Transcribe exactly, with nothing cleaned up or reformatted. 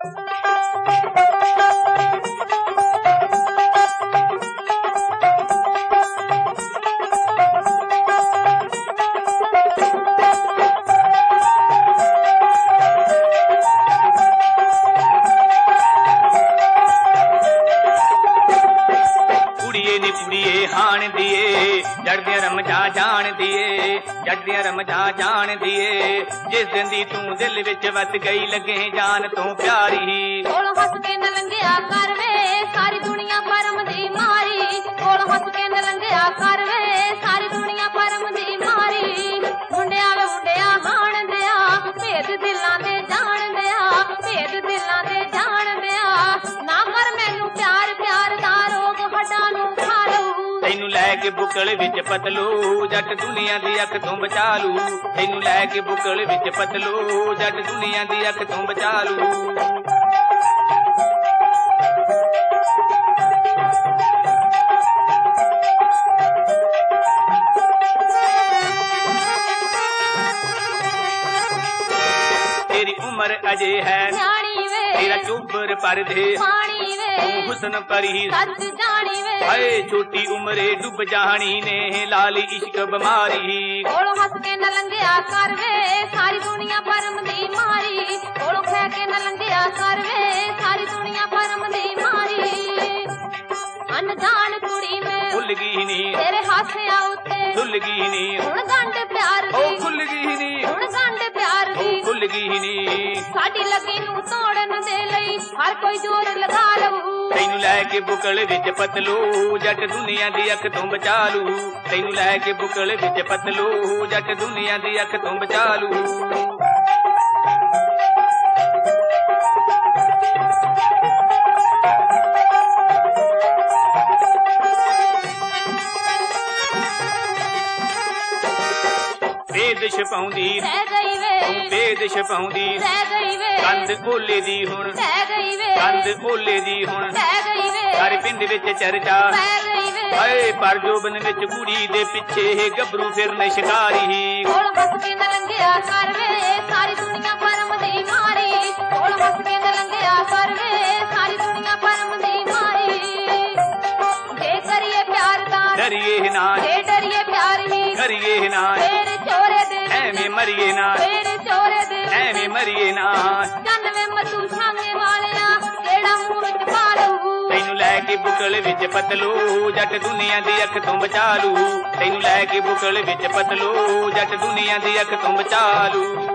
हाण दिए जड़दियां रमजा जान दिए जड़दियां रमजा जान दिए जिस दिन दी तू दिल विच वस गई लगे जान तो प्यारी कोल हस के न लंघिया कर वे सारी दुनिया परम दी मारी कोल हस के न लंघिया कर वे सारी दुनिया परम दी मारी मुंडिया वे मुंडिया हाण दिया भेद दिलां दे जान दिया भेद दिलां दे जान दिया ना कर मैनू प्यार प्यार दा रोग हड्डां नू खा लऊ तैनू लैके बुकल विच पतलू जट दुनिया दी अख तों बचा लू तैनू लैके बुकल विच पतलू जट दुनिया दी अख तों बचा लू तेरी उम्र अजे है तेरा चुबर पर दे हुस्न पर ही सच जानी वे हाय छोटी उम्रे डूब जानी ने लाल इश्क बीमारी कोलो हस के न लंघिया कर वे सारी दुनिया परम दी मारी कोलो खै के न लंघिया कर वे सारी दुनिया परम दी मारी अनजान कुड़ी में भुल गई नी तेरे हासिया उत्ते भुल गई नी हुण गंढ प्यार ओ दी भुल गई नी हुण गंढ प्यार ओ दी भुल गई नी साडी लगी नू तोड़न दे लई हर कोई जोर लगा लऊ तैनू लैके बुकल विच पतलू जट दुनिया दी अख तों बचा लू तैनू लैके बुकल विच पतलू जट दुनिया दी अख तों बचा लू बेद छपाउंदी रह गई वे बेद छपाउंदी रह गई वे कंध ओले दी हुण रह गई वे कंध ओले दी हुण रह गई वे सारे पिंड विच चर्चा रह गई वे हाय पर जोबन विच कुड़ी दे पिछे गबरू फिरने शिकारी कोल हस के न लंघिया कर वे सारी दुनिया परम दी मारी कोल हस के न लंघिया कर वे सारी दुनिया परम दी मारी जे करिए प्यार दा डरिए ना जे डरिए प्यार ही करिए ना तेरे चोरे दे ऐवें मरिए ना तेरे चोरे दे ऐवें मरिए ना चन्नवे मधु छांगे वालिया केड़ा मुंह विच पा लऊ तैनू लैके बुकल विच पतलू जट दुनिया दी अख तों बचा लू तैनू लैके बुकल विच पतलू जट दुनिया दी अख तों बचा लू